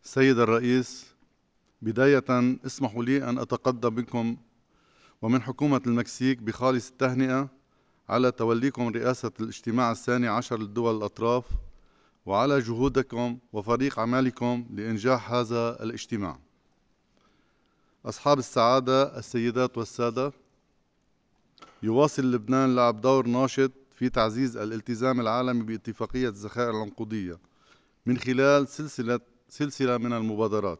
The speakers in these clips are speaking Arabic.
سيد الرئيس، بداية اسمحوا لي أن أتقدم بكم ومن حكومة المكسيك بخالص التهنئة على توليكم رئاسة الاجتماع الثاني عشر للدول الأطراف، وعلى جهودكم وفريق عملكم لإنجاح هذا الاجتماع. أصحاب السعادة السيدات والسادة، يواصل لبنان لعب دور ناشط في تعزيز الالتزام العالمي باتفاقية الذخائر العنقودية من خلال سلسلة من المبادرات.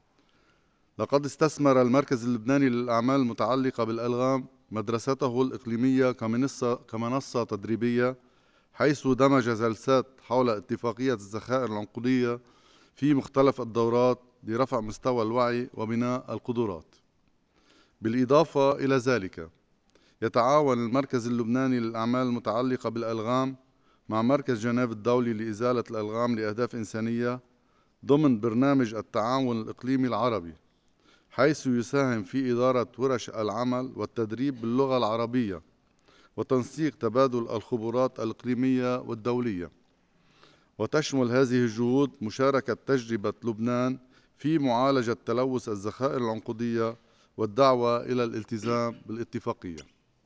لقد استثمر المركز اللبناني للأعمال المتعلقة بالألغام مدرسته الإقليمية كمنصة تدريبية، حيث دمج جلسات حول اتفاقية الذخائر العنقودية في مختلف الدورات لرفع مستوى الوعي وبناء القدرات. بالإضافة إلى ذلك، يتعاون المركز اللبناني للأعمال المتعلقة بالألغام مع مركز جنيف الدولي لإزالة الألغام لأهداف إنسانية ضمن برنامج التعاون الإقليمي العربي، حيث يساهم في إدارة ورش العمل والتدريب باللغة العربية وتنسيق تبادل الخبرات الإقليمية والدولية. وتشمل هذه الجهود مشاركة تجربة لبنان في معالجة تلوث الذخائر العنقودية والدعوة إلى الالتزام بالاتفاقية.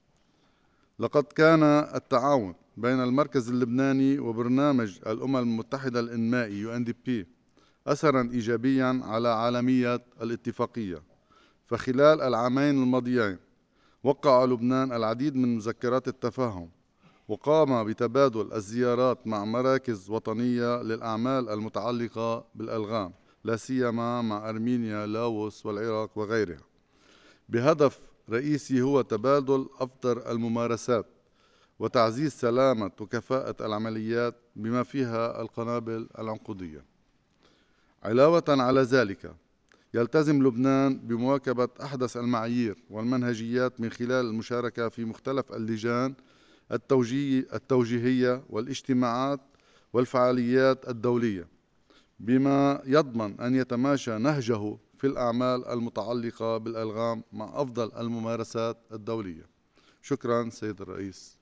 لقد كان التعاون بين المركز اللبناني وبرنامج الأمم المتحدة الإنمائي UNDP أثراً إيجابياً على عالمية الاتفاقية، فخلال العامين الماضيين وقع لبنان العديد من مذكرات التفاهم، وقام بتبادل الزيارات مع مراكز وطنية للأعمال المتعلقة بالألغام، لا سيما مع أرمينيا، لاوس والعراق وغيرها، بهدف رئيسي هو تبادل أفضل الممارسات وتعزيز سلامة وكفاءة العمليات بما فيها القنابل العنقودية. علاوة على ذلك، يلتزم لبنان بمواكبة أحدث المعايير والمنهجيات من خلال المشاركة في مختلف اللجان التوجيهية والاجتماعات والفعاليات الدولية، بما يضمن أن يتماشى نهجه في الأعمال المتعلقة بالألغام مع أفضل الممارسات الدولية. شكرا سيد الرئيس.